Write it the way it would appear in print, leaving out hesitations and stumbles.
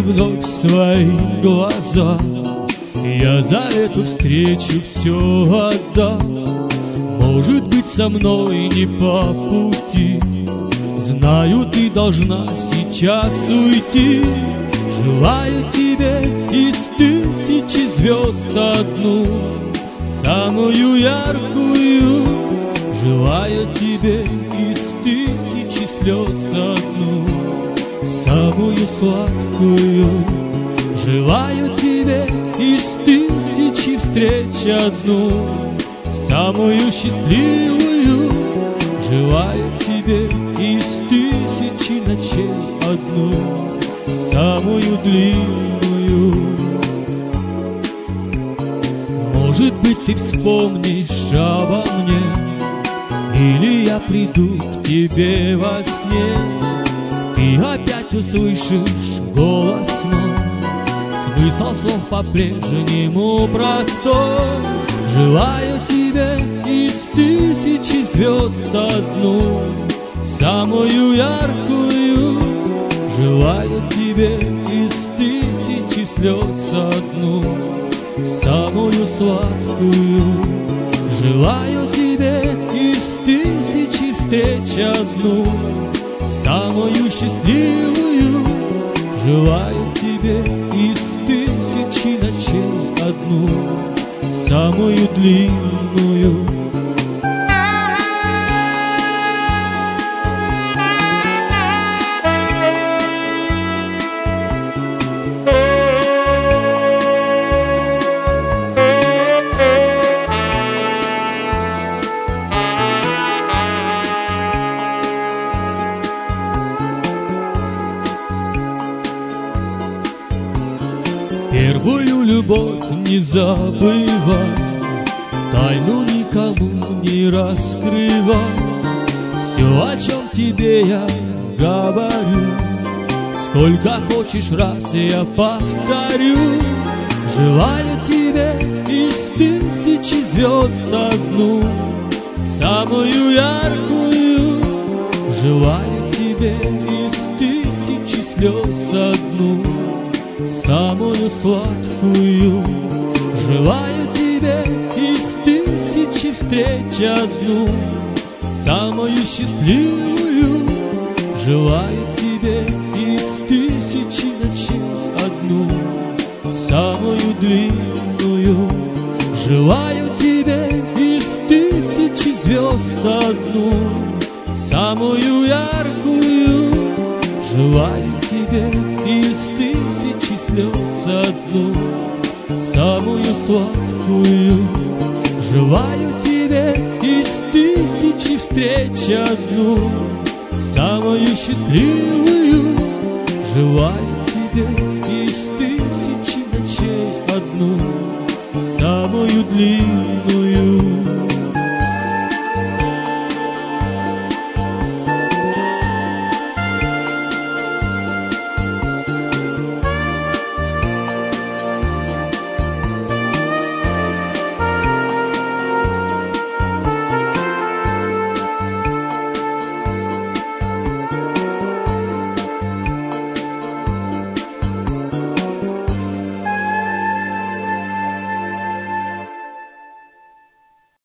вновь свои глаза. Я за эту встречу все отдам. Может быть, со мной не по пути. Знаю, ты должна сейчас уйти. Желаю тебе из тысячи звезд одну, самую яркую. Желаю тебе из тысячи слез одну, самую сладкую. Желаю тебе из тысячи встреч одну, самую счастливую. Желаю тебе из тысячи ночей одну, самую длинную. Может быть, ты вспомнишь обо мне, или я приду к тебе во сне. Ты опять услышишь голос мой, смысл слов по-прежнему простой. Желаю тебе из тысячи звезд одну, самую яркую. Желаю тебе из тысячи слез одну, самую сладкую. Желаю тебе из тысячи встреч одну, самую счастливую. Желаю тебе из тысячи ночей одну, самую длинную. Первую любовь не забывай, тайну никому не раскрывай. Все, о чем тебе я говорю, сколько хочешь раз я повторю. Желаю тебе из тысячи звезд одну, самую яркую. Желаю тебе из тысячи слез одну, самую сладкую. Желаю тебе из тысячи встреч одну, самую счастливую. Желаю тебе из тысячи ночей одну, самую длинную. Желаю тебе из тысячи звезд одну, самую яркую. Желаю тебе из тысячи слез одну, самую сладкую. Желаю тебе из тысячи встреч одну, самую счастливую. Желаю тебе из тысячи ночей одну, самую длинную.